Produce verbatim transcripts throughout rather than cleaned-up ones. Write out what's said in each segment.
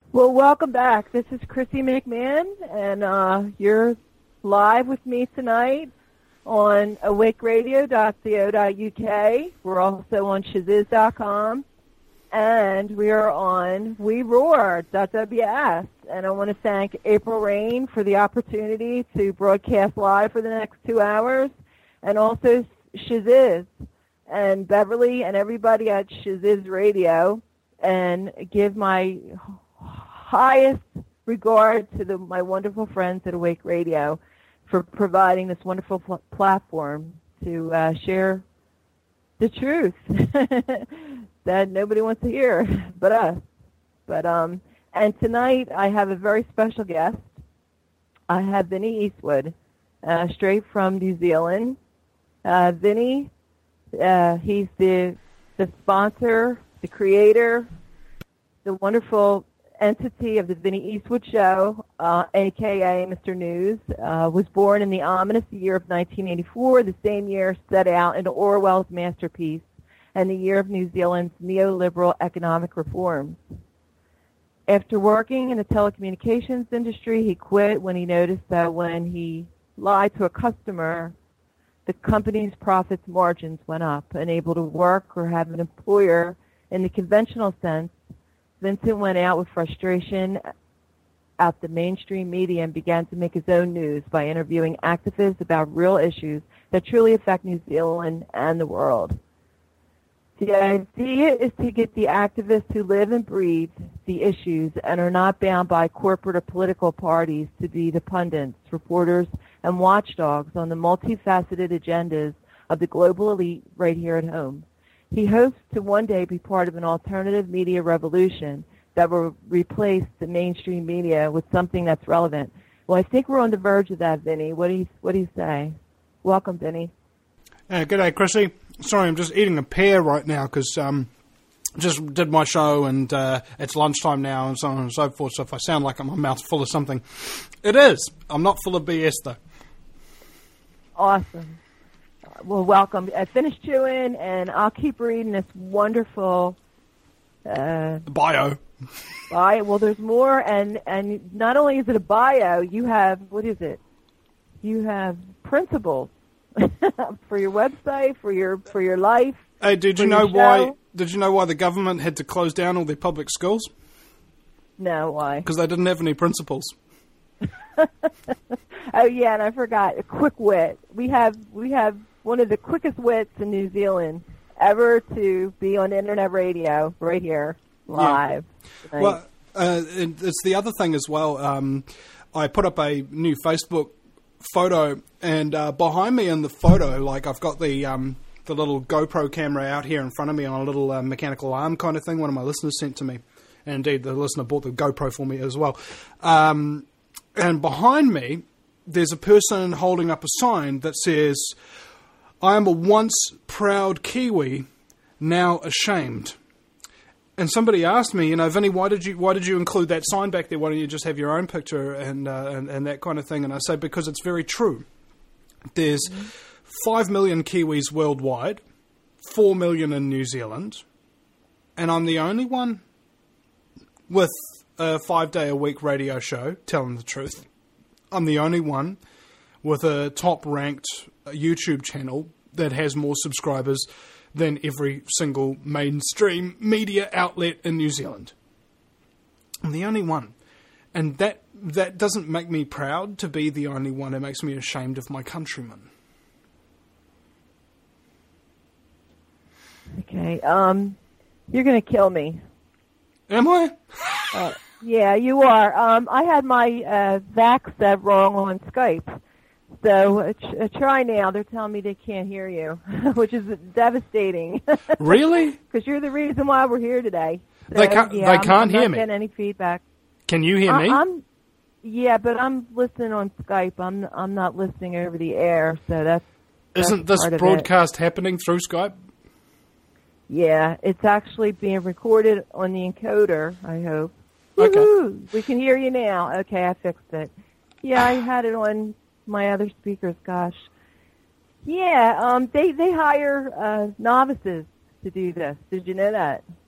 Well, welcome back. This is Chrissy McMahon, and uh, you're live with me tonight on awake radio dot co dot u k. We're also on shaziz dot com, and we are on we roar dot w s. And I want to thank April Rain for the opportunity to broadcast live for the next two hours, and also Shaziz and Beverly and everybody at Shaziz Radio, and give my highest regard to the, my wonderful friends at Awake Radio for providing this wonderful pl- platform to uh, share the truth that nobody wants to hear but us. But um, and tonight I have a very special guest. I have Vinnie Eastwood, uh, straight from New Zealand. Uh, Vinnie, uh, he's the the sponsor, the creator, the wonderful entity of the Vinnie Eastwood Show, uh, a k a. Mister News, uh, was born in the ominous year of nineteen eighty-four, the same year set out into Orwell's masterpiece, and the year of New Zealand's neoliberal economic reforms. After working in the telecommunications industry, he quit when he noticed that when he lied to a customer, the company's profits margins went up. Unable to work or have an employer in the conventional sense, Vincent went out with frustration at the mainstream media and began to make his own news by interviewing activists about real issues that truly affect New Zealand and the world. The idea is to get the activists who live and breathe the issues and are not bound by corporate or political parties to be the pundits, reporters, and watchdogs on the multifaceted agendas of the global elite right here at home. He hopes to one day be part of an alternative media revolution that will replace the mainstream media with something that's relevant. Well, I think we're on the verge of that, Vinnie. What do you, what do you say? Welcome, Vinnie. Uh, good day, Chrissy. Sorry, I'm just eating a pear right now because um, just did my show and uh, it's lunchtime now and so on and so forth. So if I sound like my mouth's full of something, it is. I'm not full of B S though. Awesome. Well, welcome. I finished chewing, and I'll keep reading this wonderful uh, bio. bio. Well, there's more, and, and not only is it a bio, you have, what is it? You have principles for your website, for your for your life. Hey, did you know why? Did you know why the government had to close down all their public schools? No, why? Because they didn't have any principals. Oh yeah, and I forgot a quick wit. We have we have one of the quickest wits in New Zealand ever to be on internet radio right here live. Yeah. Well, uh, it's the other thing as well. Um, I put up a new Facebook photo, and uh, behind me in the photo, like I've got the um, the little GoPro camera out here in front of me on a little uh, mechanical arm kind of thing. One of my listeners sent to me, and indeed the listener bought the GoPro for me as well. Um, and behind me, there's a person holding up a sign that says, "I am a once proud Kiwi, now ashamed." And somebody asked me, you know, Vinnie, why did you why did you include that sign back there? Why don't you just have your own picture and uh, and, and that kind of thing? And I say, because it's very true. There's mm-hmm. five million Kiwis worldwide, four million in New Zealand, and I'm the only one with a five-day-a-week radio show, telling the truth. I'm the only one with a top-ranked YouTube channel that has more subscribers than every single mainstream media outlet in New Zealand. I'm the only one. And that that doesn't make me proud to be the only one. It makes me ashamed of my countrymen. Okay, um, you're going to kill me. Am I? uh, yeah, you are. Um, I had my uh, vax set wrong on Skype. So uh, ch- uh, try now. They're telling me they can't hear you, which is devastating. Really? Because you're the reason why we're here today. So, they can't. Yeah, they I'm, can't I'm hear not me. Getting any feedback? Can you hear I, me? I'm. Yeah, but I'm listening on Skype. I'm. I'm not listening over the air. So that's. Isn't that's this broadcast happening through Skype? Yeah, it's actually being recorded on the encoder. I hope. Okay. Woo-hoo! We can hear you now. Okay, I fixed it. Yeah, I had it on my other speakers. Gosh. Yeah, um, they they hire uh, novices to do this. Did you know that?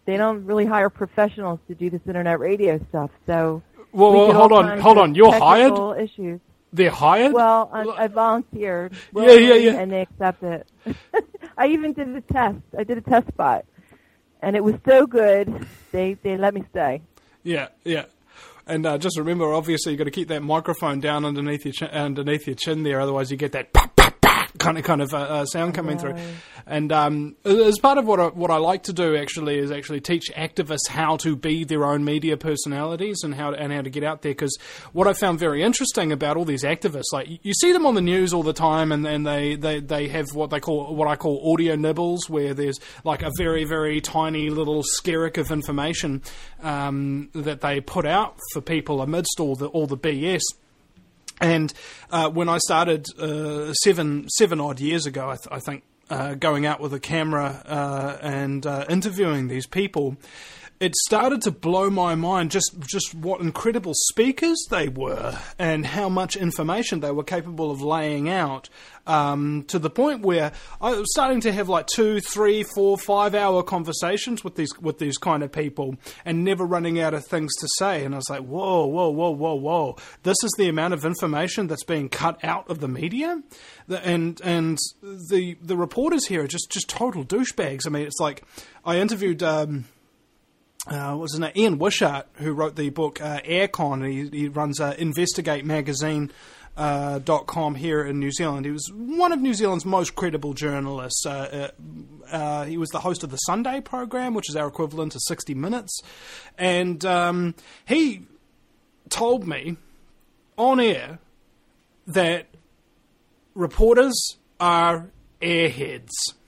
they don't really hire professionals to do this internet radio stuff. So well, we well get hold all on, kinds hold of on. You're technical hired. Issues. They're hired. Well, I, I volunteered. Yeah, yeah, yeah. And they accept it. I even did a test. I did a test spot, and it was so good. They they let me stay. Yeah, yeah. And uh, just remember, obviously, you've got to keep that microphone down underneath your chin, underneath your chin there, otherwise you get that pop, pop, pop kind of kind of uh, uh, sound coming Right. through. And um, as part of what I, what I like to do actually is actually teach activists how to be their own media personalities and how to, and how to get out there. Because what I found very interesting about all these activists, like you see them on the news all the time, and, and they, they, they have what they call what I call audio nibbles, where there's like a very very tiny little skerrick of information um, that they put out for people amidst all the all the B S. And uh, when I started uh, seven seven odd years ago, I, th- I think. Uh, going out with a camera uh, and uh, interviewing these people, it started to blow my mind just just what incredible speakers they were and how much information they were capable of laying out, um, to the point where I was starting to have like two, three, four, five hour conversations with these with these kind of people and never running out of things to say. And I was like, whoa, whoa, whoa, whoa, whoa. This is the amount of information that's being cut out of the media? The, and and the the reporters here are just, just total douchebags. I mean, it's like I interviewed... Um, Uh, what was his name? Ian Wishart, who wrote the book uh, Aircon. He, he runs uh, investigate magazine dot com uh, here in New Zealand. He was one of New Zealand's most credible journalists. Uh, uh, uh, he was the host of the Sunday program, which is our equivalent to sixty minutes. And um, he told me on air that reporters are airheads.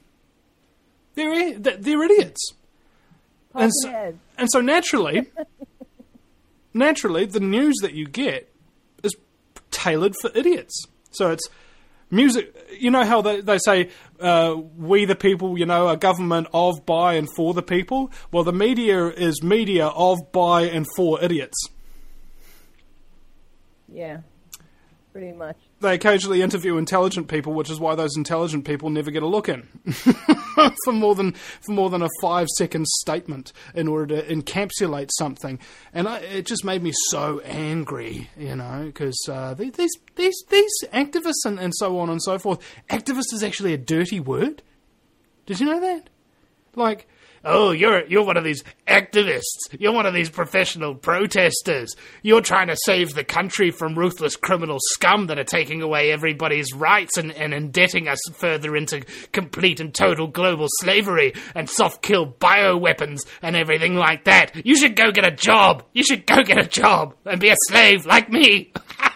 They're, they're idiots. And so, and so naturally, naturally, the news that you get is tailored for idiots. So it's music. You know how they, they say, uh, we the people, you know, a government of, by, and for the people? Well, the media is media of, by, and for idiots. Yeah, pretty much. They occasionally interview intelligent people, which is why those intelligent people never get a look in for more than for more than a five second statement in order to encapsulate something. And I, it just made me so angry, you know, because uh, these these these activists and, and so on and so forth. Activist is actually a dirty word. Did you know that? Like, oh, you're you're one of these activists. You're one of these professional protesters. You're trying to save the country from ruthless criminal scum that are taking away everybody's rights and, and indebting us further into complete and total global slavery and soft-kill bioweapons and everything like that. You should go get a job. You should go get a job and be a slave like me.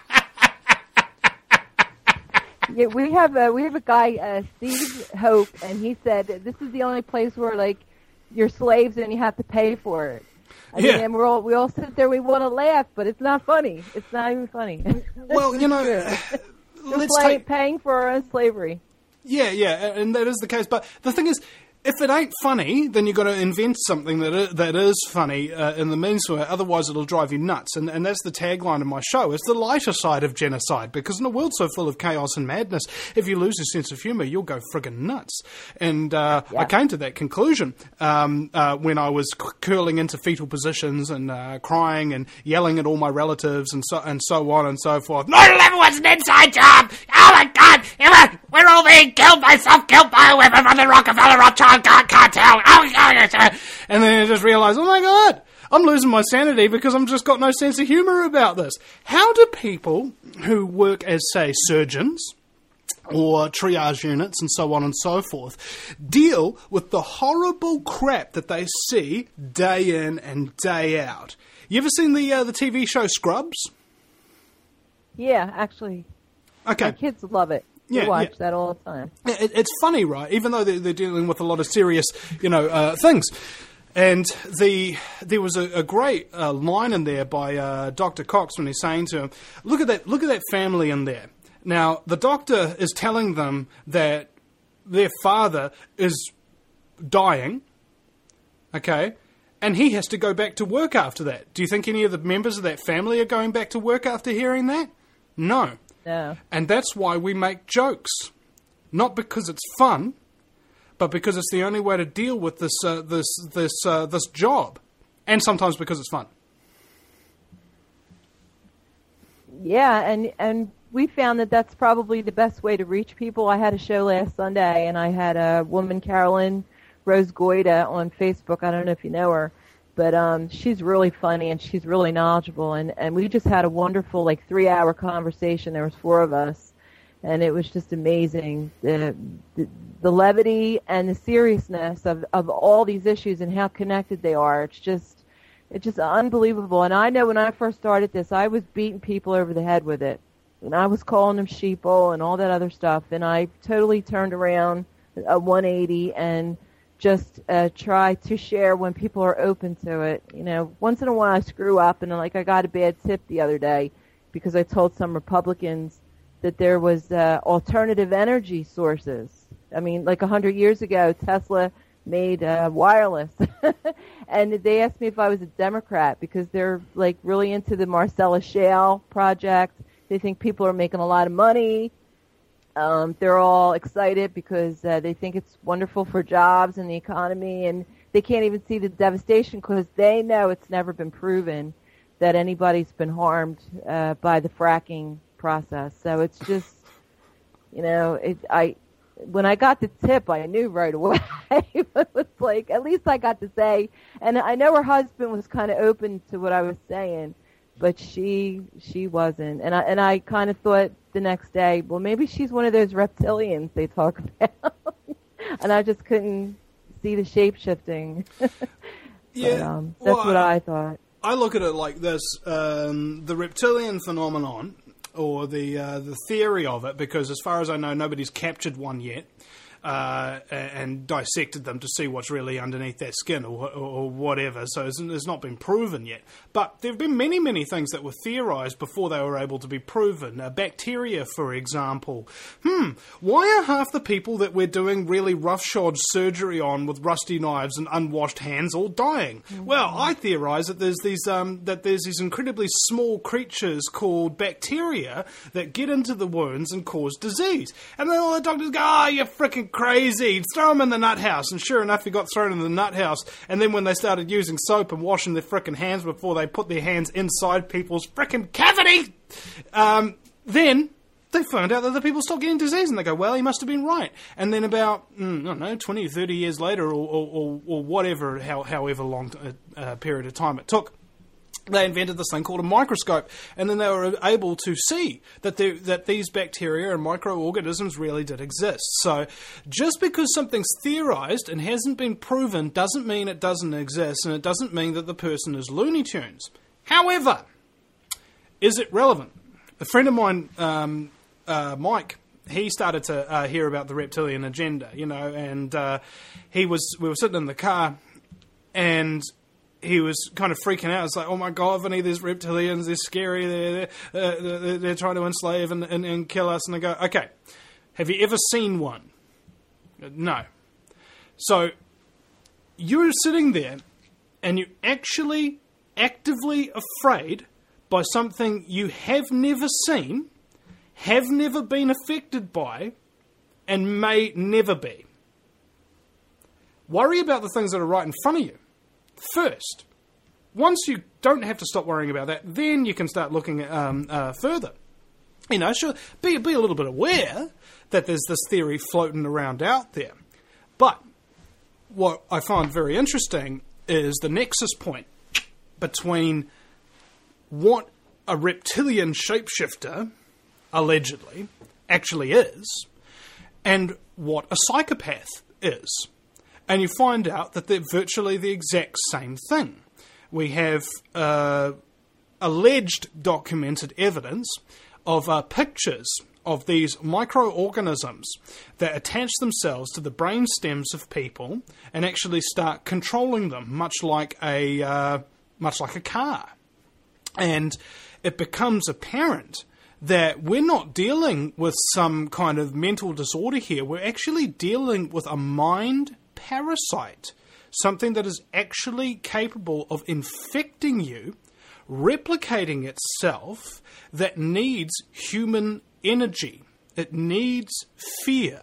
Yeah, we have a, we have a guy, uh, Steve Hope, and he said that this is the only place where, like, you're slaves and you have to pay for it. I yeah. mean, and we're all, we all sit there, we want to laugh, but it's not funny. It's not even funny. Well, you know, let's let's play, take... paying for our own slavery. Yeah, yeah, and that is the case. But the thing is, if it ain't funny, then you've got to invent something that is, that is funny uh, in the meantime. Otherwise, it'll drive you nuts. And, and that's the tagline of my show. It's the lighter side of genocide. Because in a world so full of chaos and madness, if you lose your sense of humour, you'll go friggin' nuts. And uh, yeah. I came to that conclusion um, uh, when I was c- curling into fetal positions and uh, crying and yelling at all my relatives and so and so on and so forth. nine eleven was an inside job! Oh my God! We're all being killed by self-killed bioweapon from the Rockefeller Rothschild cartel. And then I just realised, oh my God, I'm losing my sanity because I've just got no sense of humour about this. How do people who work as, say, surgeons or triage units and so on and so forth deal with the horrible crap that they see day in and day out? You ever seen the uh, the T V show Scrubs? Yeah, actually. Okay. My kids love it. Yeah, we watch yeah. that all the time. It, it's funny, right? Even though they're, they're dealing with a lot of serious, you know, uh, things. And the there was a, a great uh, line in there by uh, Doctor Cox when he's saying to him, "Look at that! Look at that family in there." Now the doctor is telling them that their father is dying. Okay. And he has to go back to work after that. Do you think any of the members of that family are going back to work after hearing that? No. No. And that's why we make jokes. Not because it's fun, but because it's the only way to deal with this uh, this this uh, this job, and sometimes because it's fun. Yeah, and and we found that that's probably the best way to reach people. I had a show last Sunday, and I had a woman, Carolyn Rose Goida, on Facebook. I don't know if you know her, but um, she's really funny and she's really knowledgeable. And, and we just had a wonderful, like, three-hour conversation. There was four of us, and it was just amazing. The, the, the levity and the seriousness of, of all these issues and how connected they are. It's just, it's just unbelievable. And I know when I first started this, I was beating people over the head with it. And I was calling them sheeple and all that other stuff. And I totally turned around a one eighty and just uh, try to share when people are open to it. You know, once in a while I screw up, and like I got a bad tip the other day because I told some Republicans that there was uh, alternative energy sources. I mean, like a hundred years ago, Tesla made uh, wireless, and they asked me if I was a Democrat because they're like really into the Marcellus Shale project. They think people are making a lot of money. Um, they're all excited because uh, they think it's wonderful for jobs and the economy, and they can't even see the devastation because they know it's never been proven that anybody's been harmed uh, by the fracking process. So it's just, you know, it, I when I got the tip, I knew right away. It was like, at least I got to say, and I know her husband was kind of open to what I was saying, but she she wasn't. And I and I kind of thought the next day, well, maybe she's one of those reptilians they talk about. And I just couldn't see the shape shifting. Yeah, but, um, that's well, what I thought. I look at it like this: um, the reptilian phenomenon, or the uh, the theory of it, because as far as I know, nobody's captured one yet. Uh, and dissected them to see what's really underneath that skin or, or, or whatever. So it's, it's not been proven yet. But there have been many, many things that were theorized before they were able to be proven. Uh, bacteria, for example. Hmm, why are half the people that we're doing really roughshod surgery on with rusty knives and unwashed hands all dying? Mm-hmm. Well, I theorize that there's these um, that there's these incredibly small creatures called bacteria that get into the wounds and cause disease. And then all the doctors go, oh, you're freaking crazy, throw them in the nut house. And sure enough, he got thrown in the nut house. And then when they started using soap and washing their frickin' hands before they put their hands inside people's frickin' cavity, um, then they found out that the people stopped getting disease. And they go, well, he must have been right. And then about, mm, I don't know, twenty or thirty years later, or, or, or, or whatever, how, however long a uh, period of time it took, they invented this thing called a microscope, and then they were able to see that there, that these bacteria and microorganisms really did exist. So just because something's theorized and hasn't been proven doesn't mean it doesn't exist, and it doesn't mean that the person is Looney Tunes. However, is it relevant? A friend of mine, um, uh, Mike, he started to uh, hear about the reptilian agenda, you know, and uh, he was we were sitting in the car, and he was kind of freaking out. It's like, oh my God, Vinny, there's reptilians, they're scary, they're, they're, they're, they're trying to enslave and, and, and kill us. And I go, okay, have you ever seen one? No. So you're sitting there and you're actually actively afraid by something you have never seen, have never been affected by, and may never be. Worry about the things that are right in front of you first. Once you don't have to stop worrying about that, then you can start looking um, uh, further. You know, sure, be, be a little bit aware that there's this theory floating around out there. But what I find very interesting is the nexus point between what a reptilian shapeshifter, allegedly, actually is, and what a psychopath is. And you find out that they're virtually the exact same thing. We have uh, alleged documented evidence of uh, pictures of these microorganisms that attach themselves to the brain stems of people and actually start controlling them, much like a uh, much like a car. And it becomes apparent that we're not dealing with some kind of mental disorder here. We're actually dealing with a mind parasite, something that is actually capable of infecting you, replicating itself, that needs human energy. It needs fear.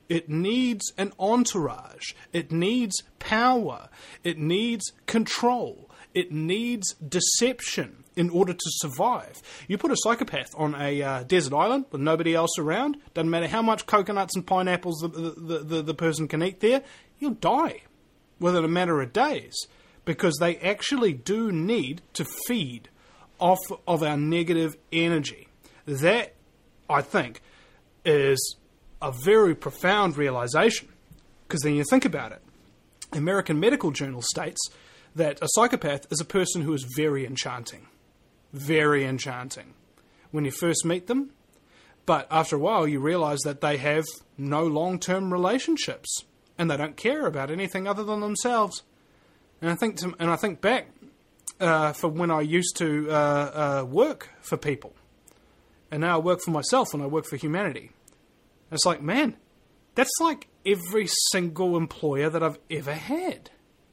It needs an entourage. It needs power. It needs control. It needs deception in order to survive. You put a psychopath on a uh, desert island with nobody else around, doesn't matter how much coconuts and pineapples the, the, the, the person can eat there, he'll die within a matter of days, because they actually do need to feed off of our negative energy. That, I think, is a very profound realization, because then you think about it. American Medical Journal states that a psychopath is a person who is very enchanting. Very enchanting when you first meet them, but after a while you realize that they have no long-term relationships and they don't care about anything other than themselves. And I think, to, and I think back uh, for when I used to uh, uh, work for people, and now I work for myself and I work for humanity. It's like, man, that's like every single employer that I've ever had.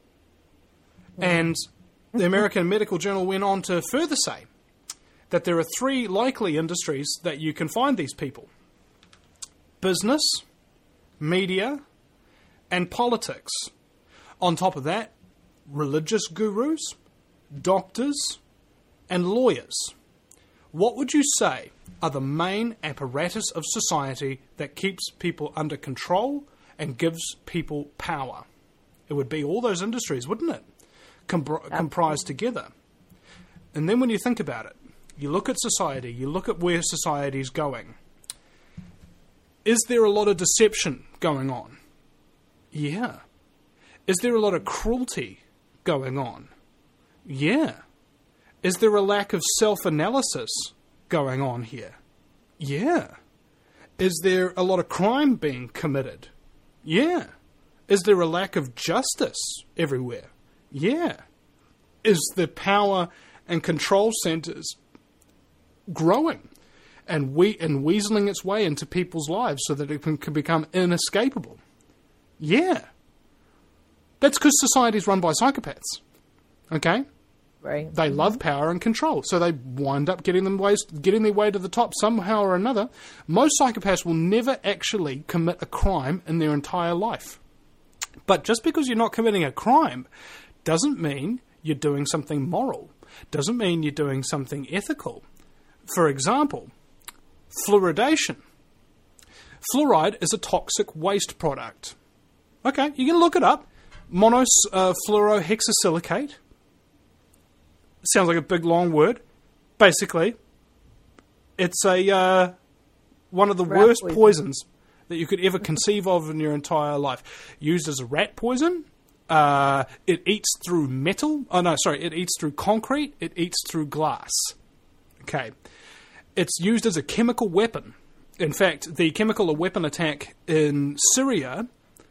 And the American Medical Journal went on to further say that there are three likely industries that you can find these people: business, media, and politics. On top of that, religious gurus, doctors, and lawyers. What would you say are the main apparatus of society that keeps people under control and gives people power? It would be all those industries, wouldn't it? Compr- comprised together. And then when you think about it, you look at society, you look at where society's going. Is there a lot of deception going on? Yeah. Is there a lot of cruelty going on? Yeah. Is there a lack of self-analysis going on here? Yeah. Is there a lot of crime being committed? Yeah. Is there a lack of justice everywhere? Yeah. Is the power and control centers growing and we and weaseling its way into people's lives so that it can, can become inescapable? Yeah. That's because society is run by psychopaths. Okay? Right. They mm-hmm. love power and control, so they wind up getting them ways, getting their way to the top somehow or another. Most psychopaths will never actually commit a crime in their entire life. But just because you're not committing a crime doesn't mean you're doing something moral. Doesn't mean you're doing something ethical. For example, fluoridation. Fluoride is a toxic waste product. Okay, you can look it up. Monofluorohexasilicate. Sounds like a big long word. Basically, it's a uh, one of the rat worst poison. poisons that you could ever conceive of in your entire life. Used as a rat poison. Uh, it eats through metal. Oh, no, sorry. It eats through concrete. It eats through glass. Okay. It's used as a chemical weapon. In fact, the chemical weapon attack in Syria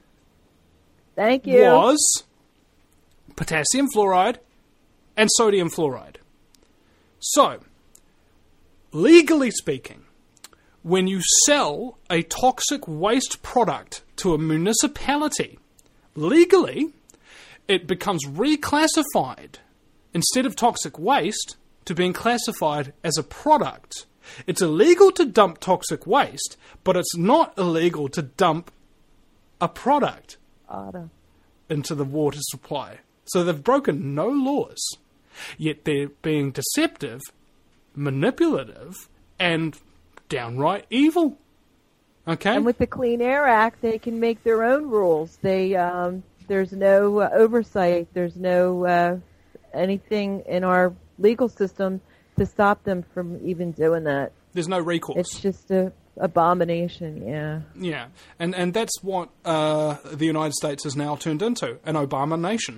Thank you. was potassium fluoride and sodium fluoride. So, legally speaking, when you sell a toxic waste product to a municipality, legally, it becomes reclassified, instead of toxic waste, to being classified as a product. It's illegal to dump toxic waste, but it's not illegal to dump a product Auto. into the water supply. So they've broken no laws, yet they're being deceptive, manipulative, and downright evil. Okay? And with the Clean Air Act, they can make their own rules. They um, there's no uh, oversight. There's no uh, anything in our legal system to stop them from even doing that. There's no recourse. It's just a abomination, yeah. Yeah, and and that's what uh, the United States has now turned into, an Obama nation.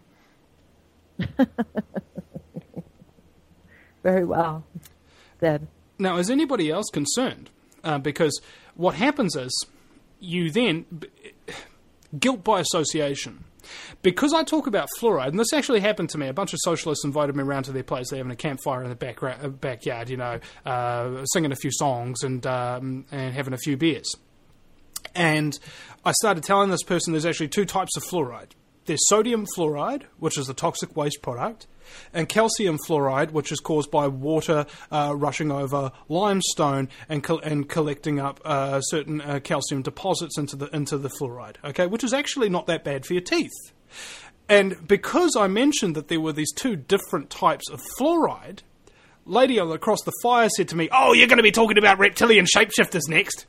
Very well said. Now, is anybody else concerned? Uh, because what happens is, you then, guilt by association. Because I talk about fluoride, and this actually happened to me, a bunch of socialists invited me around to their place. They're having a campfire in the back, uh, backyard, you know, uh, singing a few songs and um, and having a few beers. And I started telling this person there's actually two types of fluoride. There's sodium fluoride, which is a toxic waste product, and calcium fluoride, which is caused by water uh, rushing over limestone and co- and collecting up uh, certain uh, calcium deposits into the into the fluoride. Okay, which is actually not that bad for your teeth. And because I mentioned that there were these two different types of fluoride, lady across the fire said to me, "Oh, you're going to be talking about reptilian shapeshifters next."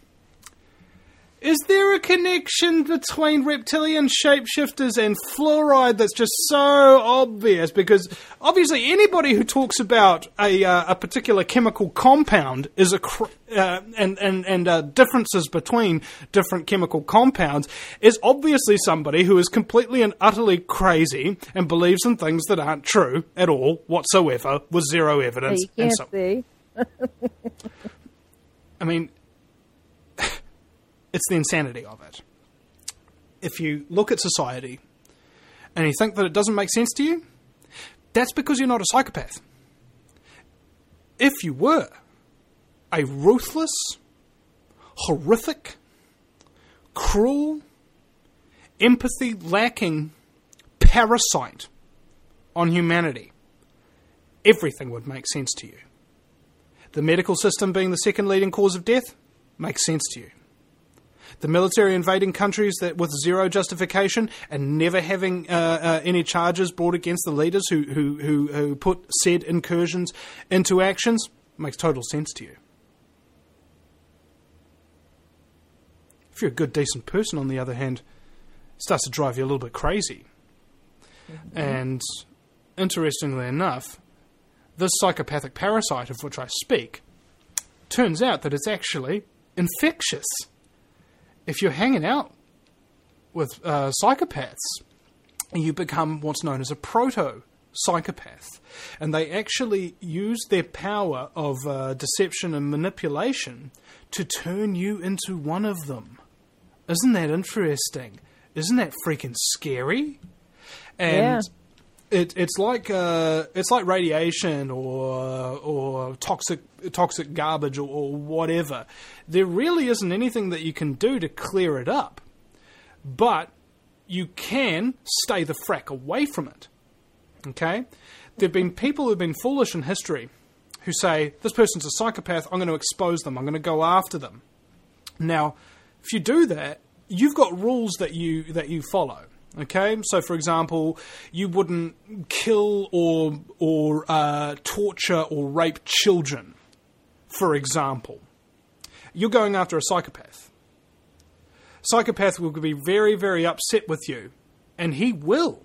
Is there a connection between reptilian shapeshifters and fluoride that's just so obvious? Because obviously anybody who talks about a uh, a particular chemical compound is a cr- uh, and and and uh, differences between different chemical compounds is obviously somebody who is completely and utterly crazy and believes in things that aren't true at all whatsoever with zero evidence. You can't and so, see. I mean. It's the insanity of it. If you look at society and you think that it doesn't make sense to you, that's because you're not a psychopath. If you were a ruthless, horrific, cruel, empathy-lacking parasite on humanity, everything would make sense to you. The medical system being the second leading cause of death makes sense to you. The military invading countries that with zero justification and never having uh, uh, any charges brought against the leaders who, who, who, who put said incursions into actions makes total sense to you. If you're a good, decent person, on the other hand, it starts to drive you a little bit crazy. Mm-hmm. And interestingly enough, this psychopathic parasite of which I speak turns out that it's actually infectious. If you're hanging out with uh, psychopaths, you become what's known as a proto-psychopath. And they actually use their power of uh, deception and manipulation to turn you into one of them. Isn't that interesting? Isn't that freaking scary? And yeah. It, it's like uh, it's like radiation or or toxic toxic garbage or, or whatever. There really isn't anything that you can do to clear it up, but you can stay the frack away from it. Okay, there've been people who've been foolish in history who say this person's a psychopath. I'm going to expose them. I'm going to go after them. Now, if you do that, you've got rules that you that you follow. Okay, so for example, you wouldn't kill or or uh, torture or rape children, for example. You're going after a psychopath. Psychopath will be very, very upset with you, and he will,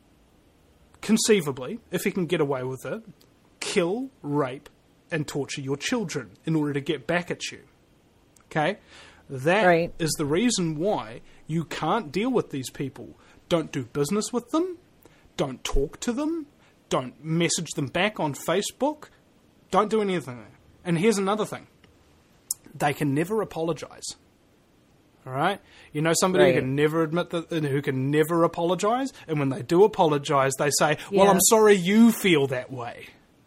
conceivably, if he can get away with it, kill, rape, and torture your children in order to get back at you. Okay? That right. is the reason why you can't deal with these people. Don't do business with them. Don't talk to them. Don't message them back on Facebook. Don't do anything. And here's another thing. They can never apologize. All right? You know somebody right. who can never admit that, who can never apologize? And when they do apologize, they say, well, yeah. I'm sorry you feel that way.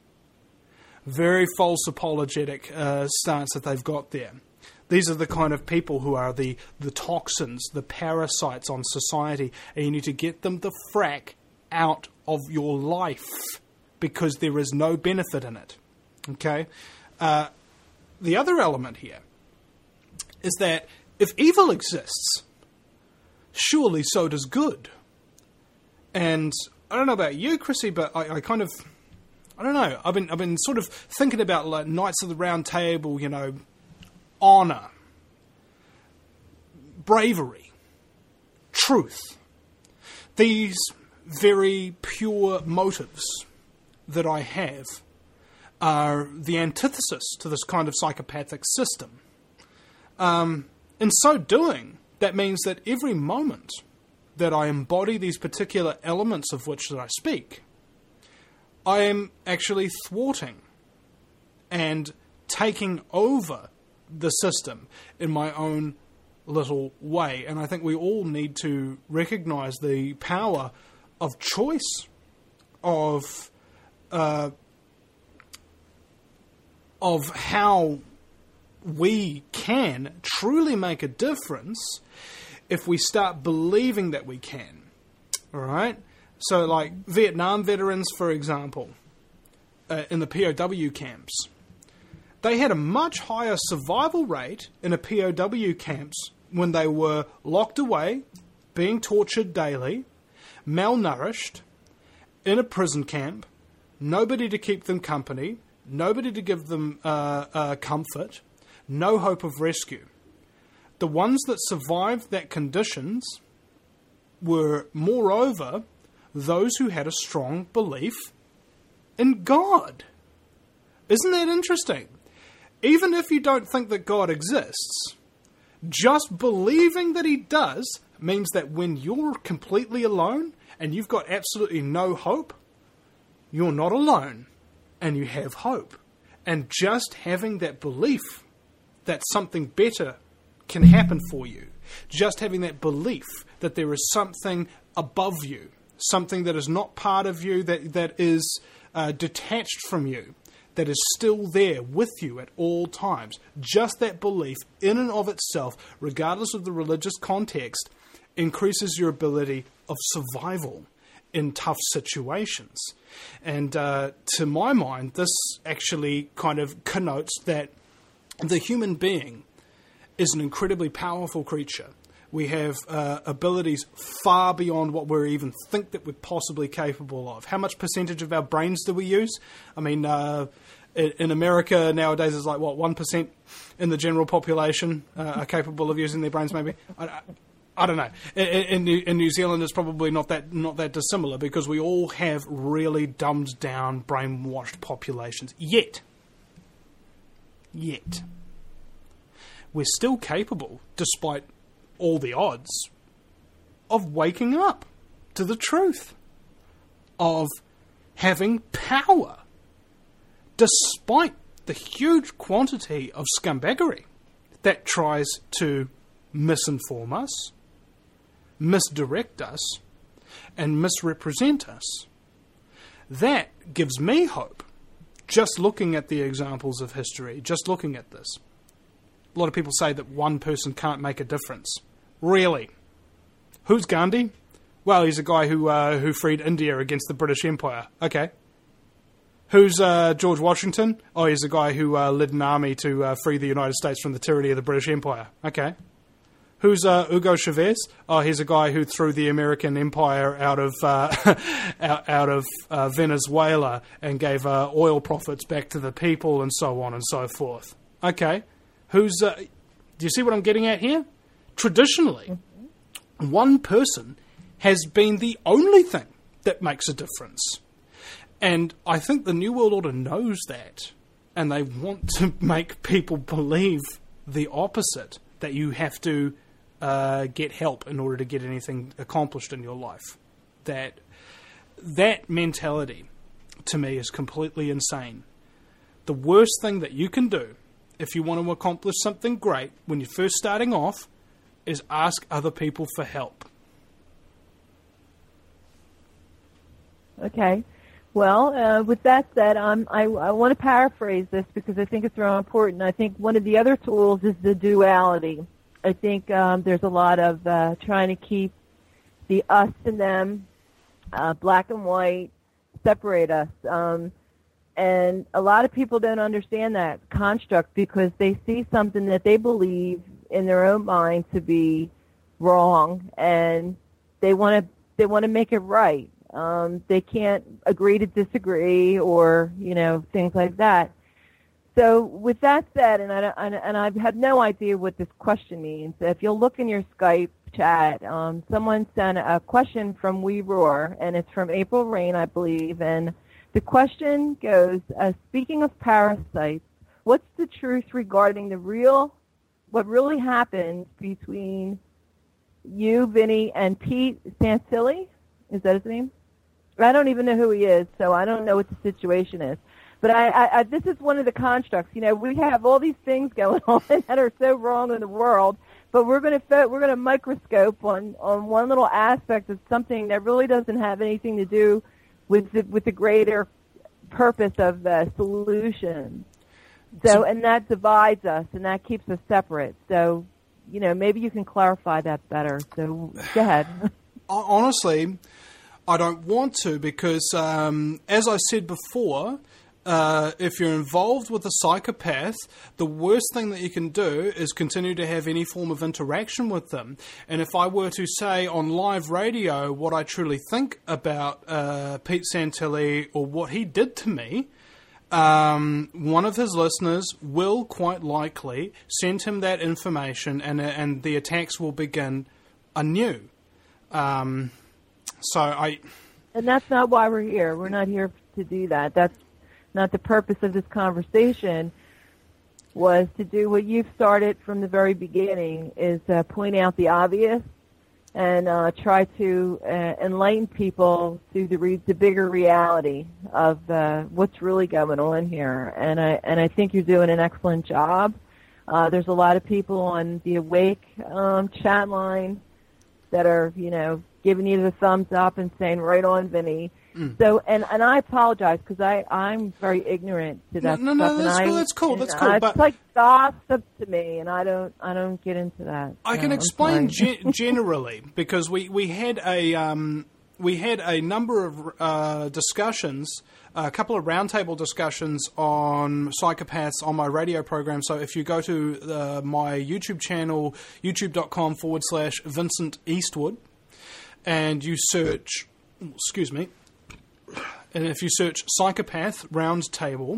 Very false apologetic uh, stance that they've got there. These are the kind of people who are the, the toxins, the parasites on society, and you need to get them the frack out of your life because there is no benefit in it. Okay? Uh, the other element here is that if evil exists, surely so does good. And I don't know about you, Chrissy, but I, I kind of, I don't know, I've been I've been sort of thinking about like Knights of the Round Table, you know, honor, bravery, truth. These very pure motives that I have are the antithesis to this kind of psychopathic system. Um, in so doing, that means that every moment that I embody these particular elements of which that I speak, I am actually thwarting and taking over the system in my own little way. And I think we all need to recognize the power of choice, of uh, of how we can truly make a difference if we start believing that we can. All right? So, like, Vietnam veterans, for example, uh, in the P O W camps, they had a much higher survival rate in a P O W camps when they were locked away, being tortured daily, malnourished, in a prison camp, nobody to keep them company, nobody to give them uh, uh, comfort, no hope of rescue. The ones that survived that conditions were, moreover, those who had a strong belief in God. Isn't that interesting? Even if you don't think that God exists, just believing that he does means that when you're completely alone and you've got absolutely no hope, you're not alone and you have hope. And just having that belief that something better can happen for you, just having that belief that there is something above you, something that is not part of you, that that is uh, detached from you, that is still there with you at all times. Just that belief in and of itself, regardless of the religious context, increases your ability of survival in tough situations. And uh, to my mind, this actually kind of connotes that the human being is an incredibly powerful creature. We have uh, abilities far beyond what we even think that we're possibly capable of. How much percentage of our brains do we use? I mean, uh, in America nowadays, it's like, what, one percent in the general population uh, are capable of using their brains, maybe? I, I, I don't know. In, in, New, in New Zealand, it's probably not that not that dissimilar, because we all have really dumbed down, brainwashed populations. Yet, yet, we're still capable, despite all the odds, of waking up to the truth, of having power, despite the huge quantity of scumbaggery that tries to misinform us, misdirect us, and misrepresent us. That gives me hope, just looking at the examples of history, just looking at this. A lot of people say that one person can't make a difference. Really? Who's Gandhi? Well, he's a guy who uh, who freed India against the British Empire. Okay. Who's uh, George Washington? Oh, he's a guy who uh, led an army to uh, free the United States from the tyranny of the British Empire. Okay. Who's uh, Hugo Chavez? Oh, he's a guy who threw the American Empire out of uh, out, out of uh, Venezuela and gave uh, oil profits back to the people, and so on and so forth. Okay. Who's? Uh, do you see what I'm getting at here? Traditionally, mm-hmm. one person has been the only thing that makes a difference. And I think the New World Order knows that, and they want to make people believe the opposite, that you have to uh, get help in order to get anything accomplished in your life. That that mentality, to me, is completely insane. The worst thing that you can do if you want to accomplish something great when you're first starting off is ask other people for help. Okay. Well, uh, with that said, um, I, I want to paraphrase this because I think it's really important. I think one of the other tools is the duality. I think um, there's a lot of uh, trying to keep the us and them, uh, black and white, separate us. Um, and a lot of people don't understand that construct because they see something that they believe in their own mind to be wrong, and they want to they want to make it right. Um, they can't agree to disagree, or you know, things like that. So, with that said, and I and, and I have no idea what this question means. If you'll look in your Skype chat, um, someone sent a question from We Roar, and it's from April Rain, I believe. And the question goes: uh, Speaking of parasites, what's the truth regarding the real, what really happened between you, Vinny, and Pete Santilli? Is that his name? I don't even know who he is, so I don't know what the situation is. But I, I, I, this is one of the constructs. You know, we have all these things going on that are so wrong in the world, but we're going to we're going to microscope on, on one little aspect of something that really doesn't have anything to do with the, with the greater purpose of the solution. So, and that divides us, and that keeps us separate. So, you know, maybe you can clarify that better. So, go ahead. honestly, I don't want to because, um, as I said before, uh, if you're involved with a psychopath, the worst thing that you can do is continue to have any form of interaction with them. And if I were to say on live radio what I truly think about uh, Pete Santilli or what he did to me, um, one of his listeners will quite likely send him that information, and and the attacks will begin anew. Um, so I... And that's not why we're here. We're not here to do that. That's not the purpose of this conversation. Was to do what you've started from the very beginning, is uh, point out the obvious and uh, try to uh, enlighten people to the, re- the bigger reality of uh, what's really going on here. And I and I think you're doing an excellent job. Uh, there's a lot of people on the Awake um, chat line that are, you know, giving you the thumbs up and saying, right on, Vinny. Mm. So, and, and I apologize because I I'm very ignorant to that no, stuff. No, no, that's and cool. I, that's cool. And, that's cool. Uh, but it's like gossip to me, and I don't I don't get into that. I so can I'm explain sorry. ge- generally because we, we had a um, we had a number of uh, discussions, a couple of roundtable discussions on psychopaths on my radio program. So if you go to uh, my YouTube channel, youtube.com forward slash Vincent Eastwood, and you search, excuse me, and if you search Psychopath Roundtable,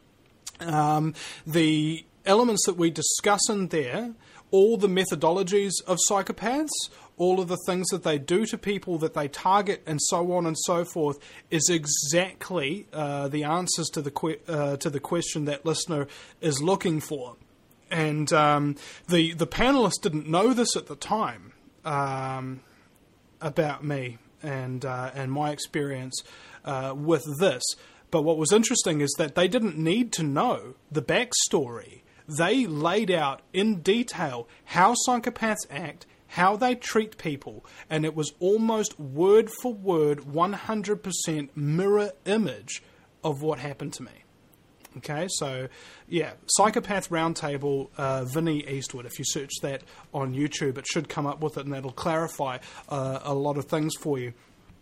um, the elements that we discuss in there, all the methodologies of psychopaths, all of the things that they do to people, that they target, and so on and so forth, is exactly uh, the answers to the que- uh, to the question that listener is looking for. And um, the the panelists didn't know this at the time um, about me and uh, and my experience uh, with this. But what was interesting is that they didn't need to know the backstory. They laid out in detail how psychopaths act, how they treat people, and it was almost word for word, one hundred percent mirror image of what happened to me. Okay, so, yeah, Psychopath Roundtable, uh, Vinny Eastwood. If you search that on YouTube, it should come up with it, and that'll clarify uh, a lot of things for you.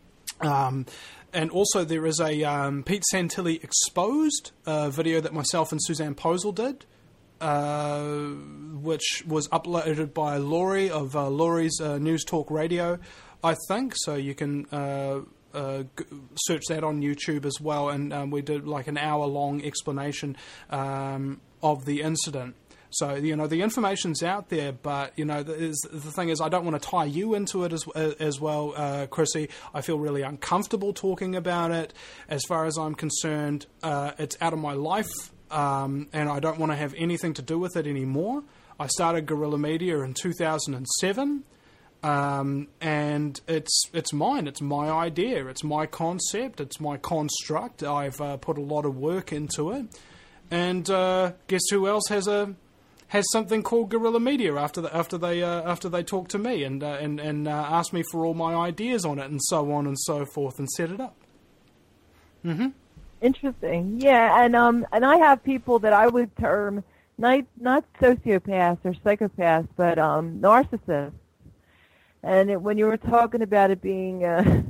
Um, and also there is a um, Pete Santilli Exposed uh, video that myself and Suzanne Posel did, uh, which was uploaded by Laurie of uh, Laurie's uh, News Talk Radio, I think. So you can uh, uh, g- search that on YouTube as well. And um, we did like an hour-long explanation um, of the incident. So, you know, the information's out there, but, you know, the, is, the thing is I don't want to tie you into it as, as well, uh, Chrissy. I feel really uncomfortable talking about it. As far as I'm concerned, uh, it's out of my life, um, and I don't want to have anything to do with it anymore. I started Guerrilla Media in two thousand seven, um, and it's it's mine. It's my idea. It's my concept. It's my construct. I've uh, put a lot of work into it. And uh, guess who else has a... has something called Guerrilla Media after the, after they uh, after they talk to me and uh, and and uh, ask me for all my ideas on it and so on and so forth and set it up. Mm-hmm. Interesting, yeah, and um and I have people that I would term not not sociopaths or psychopaths, but um narcissists. And it, when you were talking about it being uh,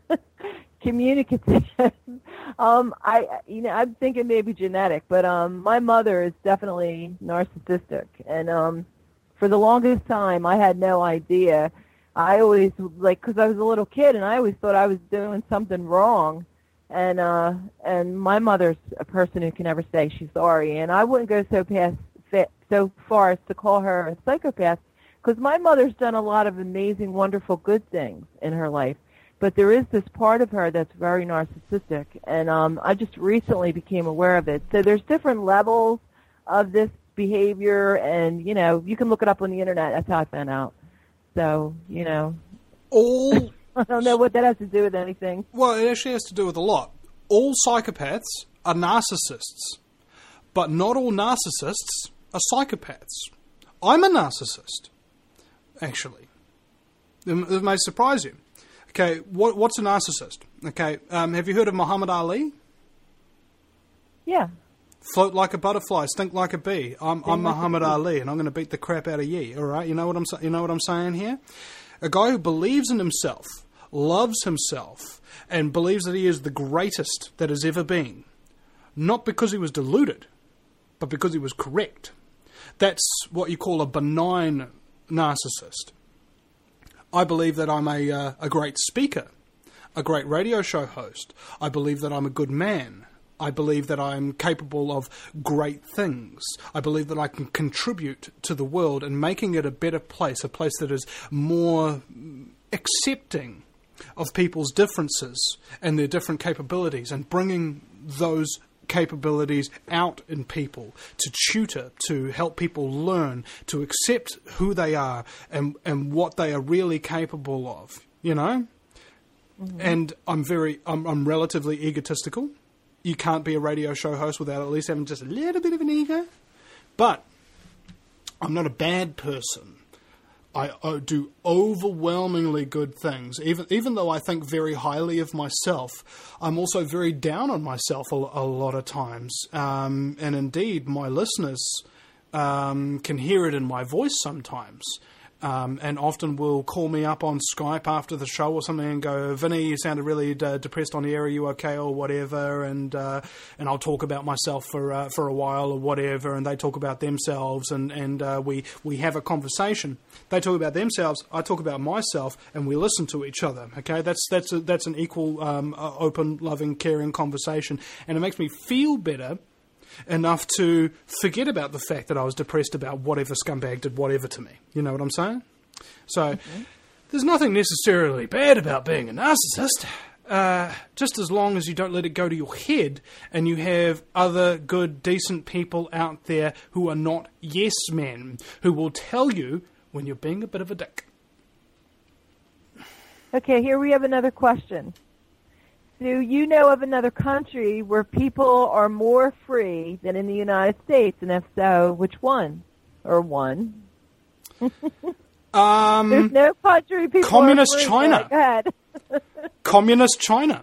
communicative, um, I you know I'm thinking maybe genetic, but um, my mother is definitely narcissistic, and um, for the longest time I had no idea. I always like because I was a little kid, and I always thought I was doing something wrong, and uh, and my mother's a person who can never say she's sorry, and I wouldn't go so past so far as to call her a psychopath, because my mother's done a lot of amazing, wonderful, good things in her life. But there is this part of her that's very narcissistic, and um, I just recently became aware of it. So there's different levels of this behavior, and, you know, you can look it up on the Internet. That's how I found out. So, you know, all I don't know what that has to do with anything. Well, it actually has to do with a lot. All psychopaths are narcissists, but not all narcissists are psychopaths. I'm a narcissist, actually. It, it may surprise you. Okay, what, what's a narcissist? Okay, um, have you heard of Muhammad Ali? Yeah. Float like a butterfly, stink like a bee. I'm, I'm Muhammad Ali, and I'm going to beat the crap out of ye. All right, you know what I'm you know what I'm saying here. A guy who believes in himself, loves himself, and believes that he is the greatest that has ever been. Not because he was deluded, but because he was correct. That's what you call a benign narcissist. I believe that I'm a, uh, a great speaker, a great radio show host. I believe that I'm a good man. I believe that I'm capable of great things. I believe that I can contribute to the world and making it a better place, a place that is more accepting of people's differences and their different capabilities, and bringing those capabilities out in people, to tutor, to help people learn, to accept who they are and, and what they are really capable of, you know? Mm-hmm. And I'm very, I'm, I'm relatively egotistical. You can't be a radio show host without at least having just a little bit of an ego. But I'm not a bad person. I, I do overwhelmingly good things. Even even though I think very highly of myself, I'm also very down on myself a, a lot of times. Um, and indeed, my listeners um, can hear it in my voice sometimes. Um, and often will call me up on Skype after the show or something and go, Vinny, you sounded really d- depressed on the air, are you okay, or whatever, and uh, and I'll talk about myself for uh, for a while or whatever, and they talk about themselves, and, and uh, we, we have a conversation. They talk about themselves, I talk about myself, and we listen to each other, okay? That's that's a, that's an equal, um, open, loving, caring conversation, and it makes me feel better enough to forget about the fact that I was depressed about whatever scumbag did whatever to me. You know what I'm saying? So, okay. There's nothing necessarily bad about being a narcissist, uh, just as long as you don't let it go to your head and you have other good, decent people out there who are not yes men, who will tell you when you're being a bit of a dick. Okay, here we have another question. Do you know of another country where people are more free than in the United States? And if so, which one? Or one? um, There's no country people Communist are free. China. Go ahead. Communist China.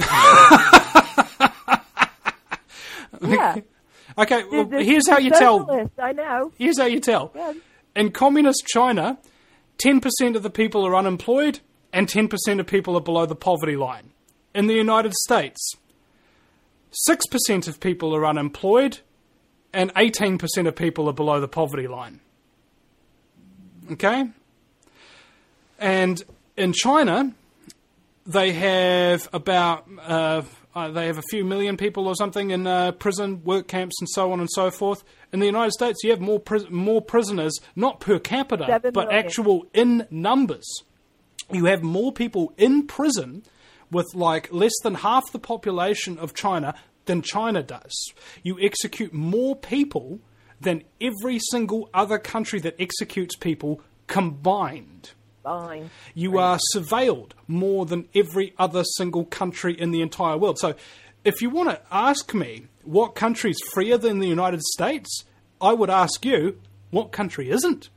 Yeah. Okay, well, This here's is how you tell. socialist, I know. Here's how you tell. Yeah. In Communist China, ten percent of the people are unemployed and ten percent of people are below the poverty line. In the United States, six percent of people are unemployed and eighteen percent of people are below the poverty line. Okay? And in China, they have about, uh, uh, they have a few million people or something in uh, prison, work camps and so on and so forth. In the United States, you have more pris- more prisoners, not per capita, Seven but million. actual in numbers. You have more people in prison with like less than half the population of China than China does. You execute more people than every single other country that executes people combined. Fine. You right. are surveilled more than every other single country in the entire world. So if you want to ask me what country is freer than the United States, I would ask you, what country isn't?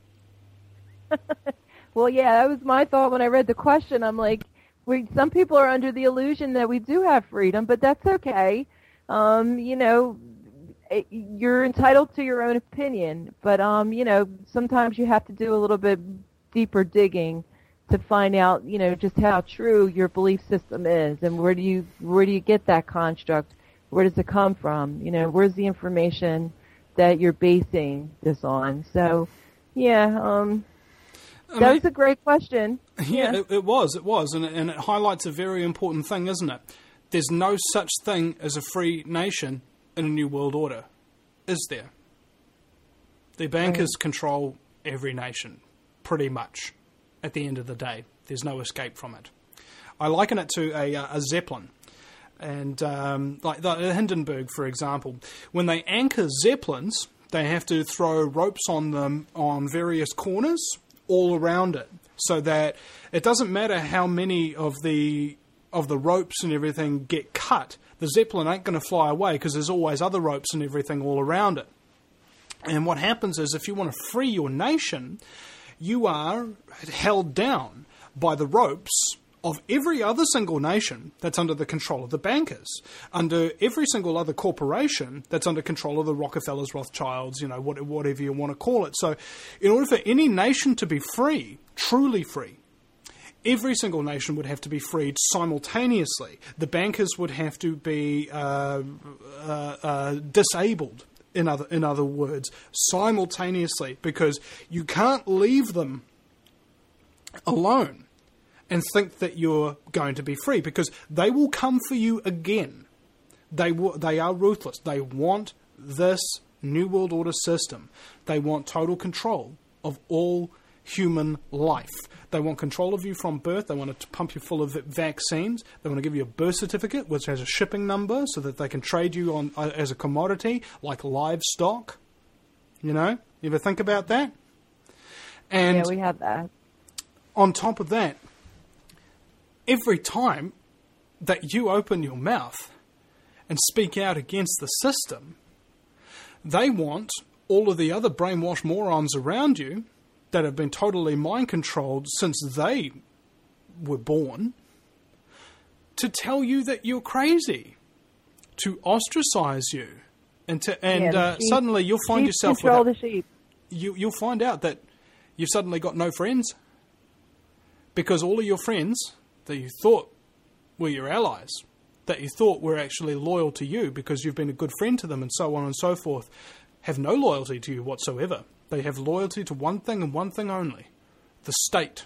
Well, yeah, that was my thought when I read the question. I'm like, we, some people are under the illusion that we do have freedom, but that's okay. Um, you know, it, you're entitled to your own opinion, but, um, you know, sometimes you have to do a little bit deeper digging to find out, you know, just how true your belief system is, and where do you where do you get that construct? Where does it come from? You know, where's the information that you're basing this on? So, yeah, um, I that mean, was a great question. Yeah, Yeah. It, it was, it was, and it, and it highlights a very important thing, isn't it? There's no such thing as a free nation in a new world order, is there? The bankers Right. control every nation, pretty much. At the end of the day, there's no escape from it. I liken it to a, a Zeppelin. And um, like the Hindenburg, for example, when they anchor Zeppelins, they have to throw ropes on them on various corners all around it, so that it doesn't matter how many of the of the ropes and everything get cut, the Zeppelin ain't going to fly away because there's always other ropes and everything all around it. And what happens is, if you want to free your nation, you are held down by the ropes of every other single nation that's under the control of the bankers, under every single other corporation that's under control of the Rockefellers, Rothschilds, you know, whatever you want to call it. So in order for any nation to be free, truly free, every single nation would have to be freed simultaneously. The bankers would have to be uh, uh, uh, disabled, in other, in other words, simultaneously, because you can't leave them alone and think that you're going to be free, because they will come for you again. They w- they are ruthless. They want this New World Order system. They want total control of all human life. They want control of you from birth. They want to pump you full of vaccines. They want to give you a birth certificate which has a shipping number so that they can trade you on uh, as a commodity like livestock. You know? You ever think about that? And yeah, we have that. On top of that, every time that you open your mouth and speak out against the system, they want all of the other brainwashed morons around you that have been totally mind-controlled since they were born to tell you that you're crazy, to ostracize you, and to and yeah, uh, sheep, suddenly you'll find yourself control with the sheep. You you'll find out that you've suddenly got no friends, because all of your friends that you thought were your allies, that you thought were actually loyal to you because you've been a good friend to them and so on and so forth, have no loyalty to you whatsoever. They have loyalty to one thing and one thing only, the state.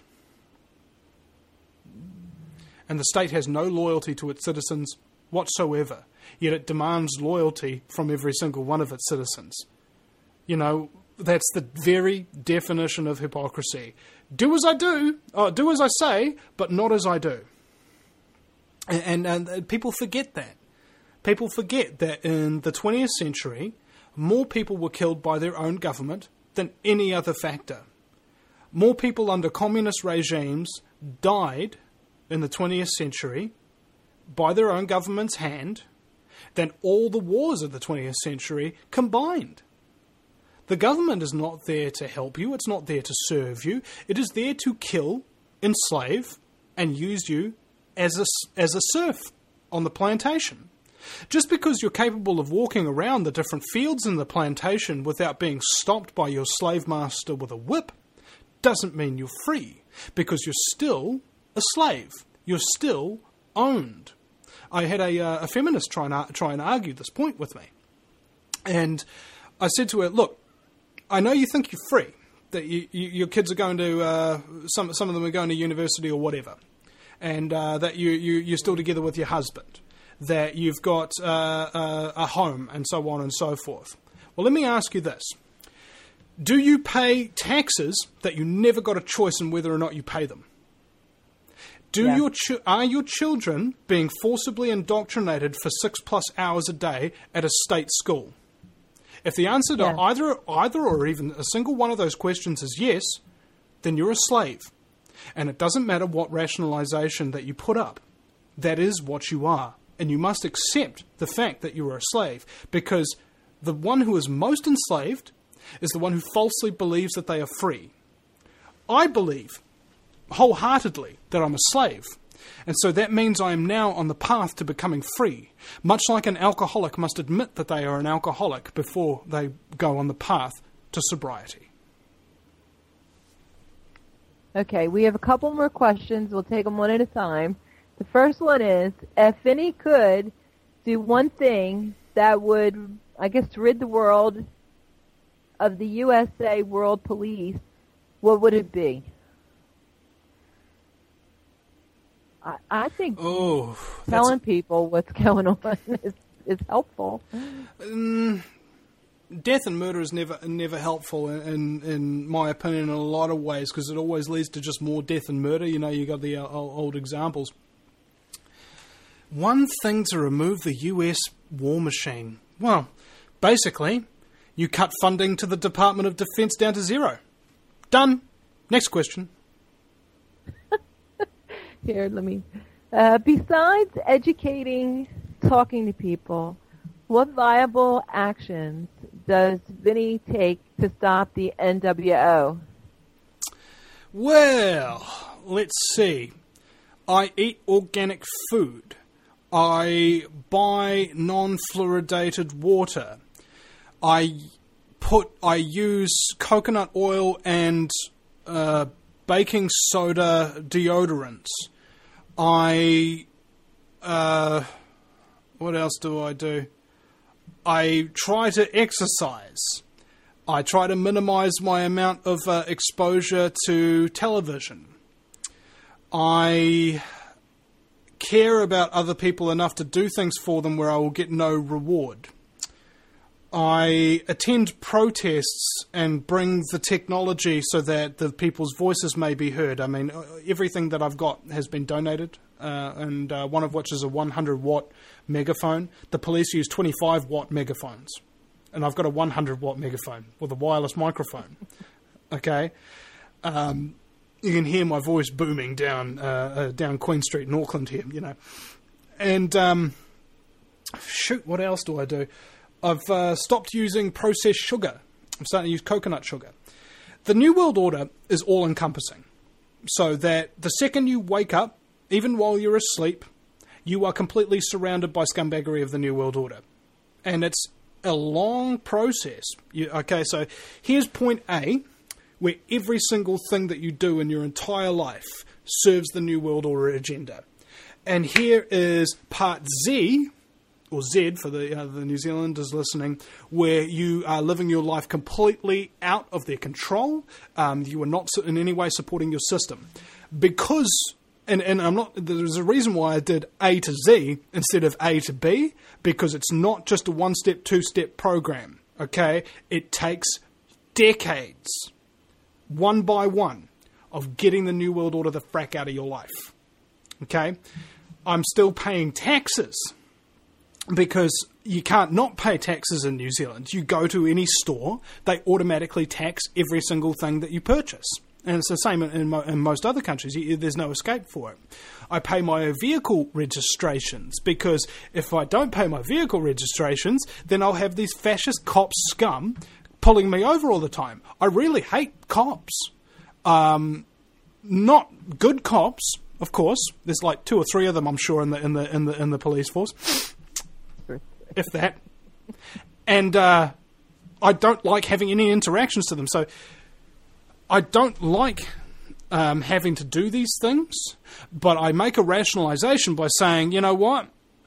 And the state has no loyalty to its citizens whatsoever, yet it demands loyalty from every single one of its citizens. You know, that's the very definition of hypocrisy. Do as I do, or do as I say, but not as I do. And, and, and people forget that. People forget that in the twentieth century, more people were killed by their own government than any other factor. More people under communist regimes died in the twentieth century by their own government's hand than all the wars of the twentieth century combined. The government is not there to help you. It's not there to serve you. It is there to kill, enslave, and use you as a, as a serf on the plantation. Just because you're capable of walking around the different fields in the plantation without being stopped by your slave master with a whip doesn't mean you're free, because you're still a slave. You're still owned. I had a, uh, a feminist try and, try and argue this point with me. And I said to her, look, I know you think you're free, that you, you, your kids are going to, uh, some, some of them are going to university or whatever, and uh, that you, you, you're still together with your husband, that you've got uh, a, a home, and so on and so forth. Well, let me ask you this. Do you pay taxes that you never got a choice in whether or not you pay them? Do yeah. your ch- Are your children being forcibly indoctrinated for six plus hours a day at a state school? If the answer to yeah. either, either or even a single one of those questions is yes, then you're a slave. And it doesn't matter what rationalization that you put up. That is what you are. And you must accept the fact that you are a slave, because the one who is most enslaved is the one who falsely believes that they are free. I believe wholeheartedly that I'm a slave, and so that means I am now on the path to becoming free, much like an alcoholic must admit that they are an alcoholic before they go on the path to sobriety. Okay, we have a couple more questions. We'll take them one at a time. The first one is, if Vinny could do one thing that would, I guess, rid the world of the U S A World Police, what would it be? I, I think oh, telling people what's going on is, is helpful. Um, death and murder is never never helpful, in, in my opinion, in a lot of ways, because it always leads to just more death and murder. You know, you got the uh, old examples. One thing to remove the U S war machine. Well, basically, you cut funding to the Department of Defense down to zero. Done. Next question. Here, let me... Uh, besides educating, talking to people, what viable actions does Vinny take to stop the N W O? Well, let's see. I eat organic food. I buy non-fluoridated water. I put, I use coconut oil and uh, baking soda deodorants. I, uh, what else do I do? I try to exercise. I try to minimize my amount of uh, exposure to television. I care about other people enough to do things for them where I will get no reward. I attend protests and bring the technology so that the people's voices may be heard. I mean, everything that I've got has been donated, uh, and uh, one of which is a one hundred watt megaphone. The police use twenty-five watt megaphones, and I've got a one hundred watt megaphone with a wireless microphone. Okay? Um, you can hear my voice booming down uh, uh, down Queen Street in Auckland here, you know. And, um, shoot, what else do I do? I've uh, stopped using processed sugar. I'm starting to use coconut sugar. The New World Order is all-encompassing, so that the second you wake up, even while you're asleep, you are completely surrounded by scumbaggery of the New World Order. And it's a long process. You, okay, so here's point A, where every single thing that you do in your entire life serves the New World Order agenda. And here is part Z, or Z for the uh, the New Zealanders listening, where you are living your life completely out of their control. Um, you are not in any way supporting your system. Because, and, and I'm not, there's a reason why I did A to Z instead of A to B, because it's not just a one-step, two-step program, okay? It takes decades, one by one, of getting the New World Order the frack out of your life, okay? I'm still paying taxes, because you can't not pay taxes in New Zealand. You go to any store, they automatically tax every single thing that you purchase. And it's the same in, in, mo- in most other countries. You, there's no escape for it. I pay my vehicle registrations, because if I don't pay my vehicle registrations, then I'll have these fascist cop scum pulling me over all the time. I really hate cops. Um, not good cops, of course. There's like two or three of them, I'm sure, in the in the in the in the police force. If that. And uh, I don't like having any interactions to them. So I don't like um, having to do these things, but I make a rationalization by saying, you know what?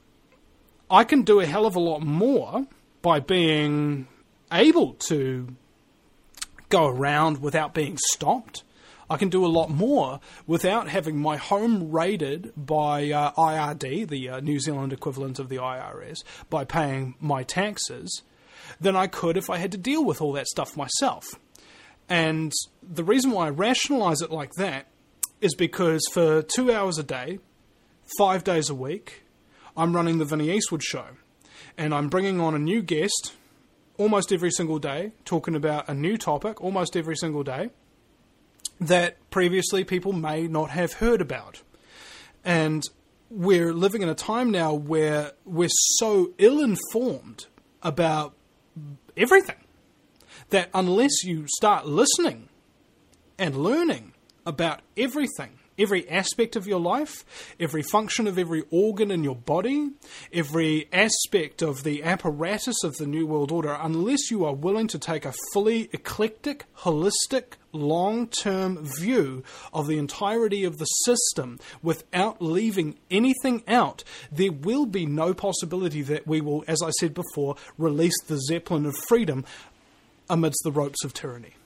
I can do a hell of a lot more by being able to go around without being stopped. I can do a lot more without having my home raided by uh, I R D, the uh, New Zealand equivalent of the I R S, by paying my taxes, than I could if I had to deal with all that stuff myself. And the reason why I rationalise it like that is because for two hours a day, five days a week, I'm running the Vinnie Eastwood Show. And I'm bringing on a new guest almost every single day, talking about a new topic almost every single day, that previously people may not have heard about. And we're living in a time now where we're so ill-informed about everything that unless you start listening and learning about everything, every aspect of your life, every function of every organ in your body, every aspect of the apparatus of the New World Order, unless you are willing to take a fully eclectic, holistic, long-term view of the entirety of the system without leaving anything out, there will be no possibility that we will, as I said before, release the Zeppelin of freedom amidst the ropes of tyranny.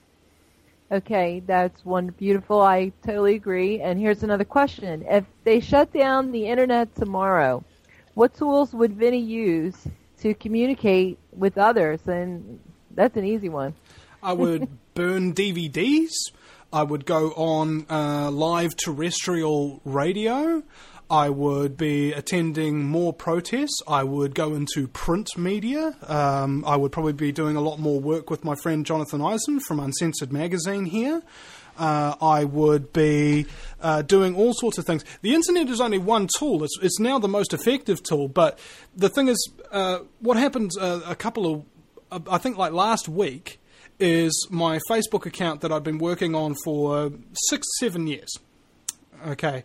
Okay, that's one beautiful. I totally agree. And here's another question. If they shut down the internet tomorrow, what tools would Vinnie use to communicate with others? And that's an easy one. I would burn D V Ds. I would go on uh, live terrestrial radio. I would be attending more protests. I would go into print media. Um, I would probably be doing a lot more work with my friend Jonathan Eisen from Uncensored Magazine here. Uh, I would be uh, doing all sorts of things. The internet is only one tool. It's, it's now the most effective tool. But the thing is, uh, what happened uh, a couple of, uh, I think like last week, is my Facebook account that I've been working on for six, seven years. Okay.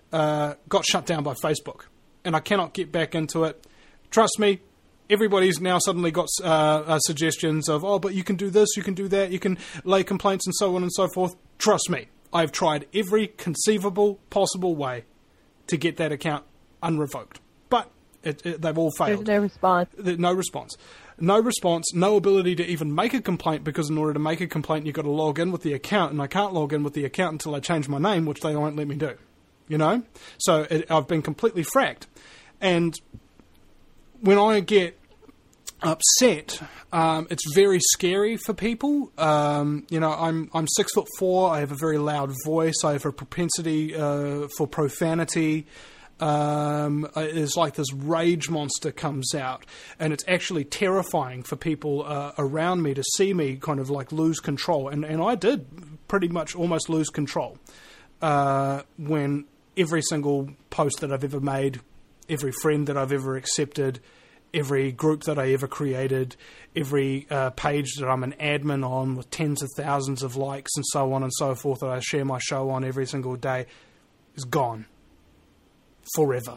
uh, got shut down by Facebook, and I cannot get back into it. Trust me, everybody's now suddenly got uh, uh, suggestions of, oh, but you can do this, you can do that, you can lay complaints and so on and so forth. Trust me, I've tried every conceivable possible way to get that account unrevoked, but it, it, they've all failed. There's no response. No response. No response, no ability to even make a complaint, because in order to make a complaint, you've got to log in with the account, and I can't log in with the account until I change my name, which they won't let me do. You know? So it, I've been completely fracked. And when I get upset, um, it's very scary for people. Um, you know, I'm I'm six foot four, I have a very loud voice, I have a propensity uh, for profanity. Um, it's like this rage monster comes out, and it's actually terrifying for people uh, around me to see me kind of like lose control. And, and I did pretty much almost lose control uh, when every single post that I've ever made, every friend that I've ever accepted, every group that I ever created, every uh, page that I'm an admin on with tens of thousands of likes and so on and so forth that I share my show on every single day is gone. Forever.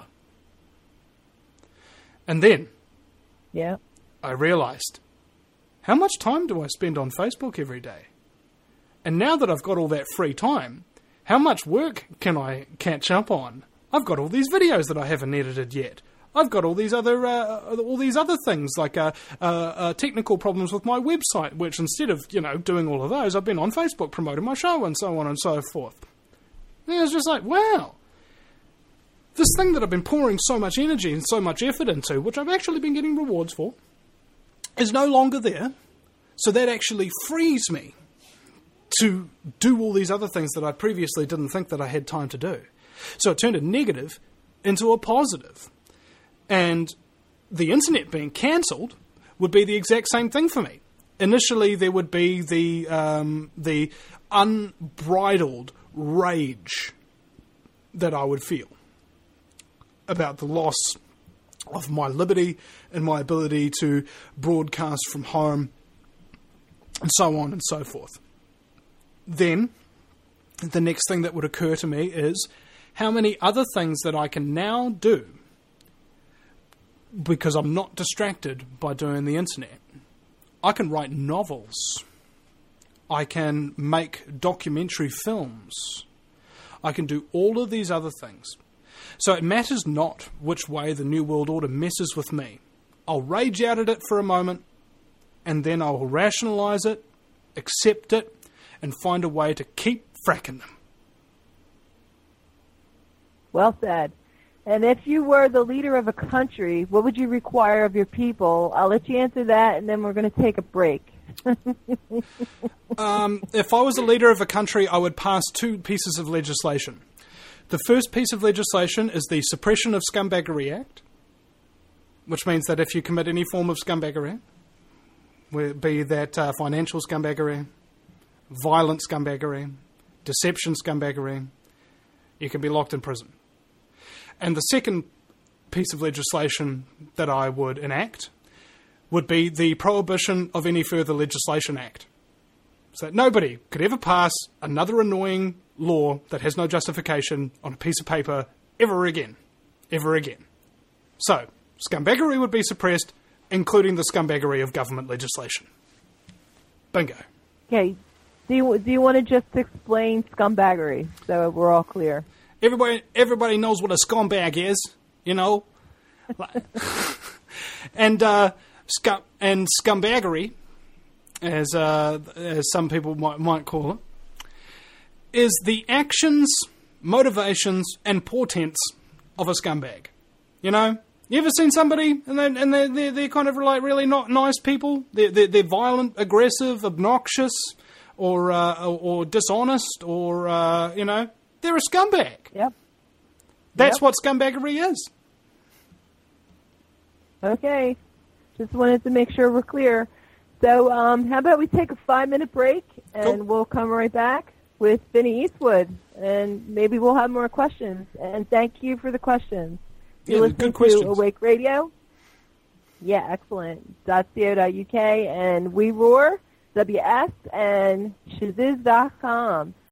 And then yeah, I realized, how much time do I spend on Facebook every day? And now that I've got all that free time, how much work can I catch up on? I've got all these videos that I haven't edited yet. I've got all these other uh, all these other things like uh, uh, uh, technical problems with my website, which instead of you know doing all of those, I've been on Facebook promoting my show and so on and so forth. And it's just like, wow. This thing that I've been pouring so much energy and so much effort into, which I've actually been getting rewards for, is no longer there. So that actually frees me to do all these other things that I previously didn't think that I had time to do. So it turned a negative into a positive. And the internet being cancelled would be the exact same thing for me. Initially, there would be the um, the unbridled rage that I would feel about the loss of my liberty and my ability to broadcast from home and so on and so forth. Then, the next thing that would occur to me is how many other things that I can now do because I'm not distracted by doing the internet. I can write novels. I can make documentary films. I can do all of these other things. So it matters not which way the New World Order messes with me. I'll rage out at it for a moment, and then I will rationalise it, accept it, and find a way to keep fracking them. Well said. And if you were the leader of a country, what would you require of your people? I'll let you answer that, and then we're going to take a break. um, if I was the leader of a country, I would pass two pieces of legislation. The first piece of legislation is the Suppression of Scumbaggery Act, which means that if you commit any form of scumbaggery, be that uh, financial scumbaggery, violent scumbaggery, deception scumbaggery, you can be locked in prison. And the second piece of legislation that I would enact would be the prohibition of any further legislation act. So that nobody could ever pass another annoying law that has no justification on a piece of paper ever again. Ever again. So, scumbaggery would be suppressed, including the scumbaggery of government legislation. Bingo. Okay. Do you, do you want to just explain scumbaggery so we're all clear? Everybody everybody knows what a scumbag is, you know. and uh, scum and scumbaggery, as uh, as some people might might call it, is the actions, motivations, and portents of a scumbag. You know, you ever seen somebody and they and they they're, they're kind of like really not nice people. They're they're, they're violent, aggressive, obnoxious, or uh, or, or dishonest, or uh, you know. They're a scumbag. Yep. That's yep. what scumbaggery is. Okay. Just wanted to make sure we're clear. So um, how about we take a five-minute break, and cool. We'll come right back with Vinny Eastwood, and maybe we'll have more questions. And thank you for the questions. You're yeah, listening good questions. to Awake Radio. Yeah, excellent. .co.uk, and We Roar, W S, and Shaziz dot com.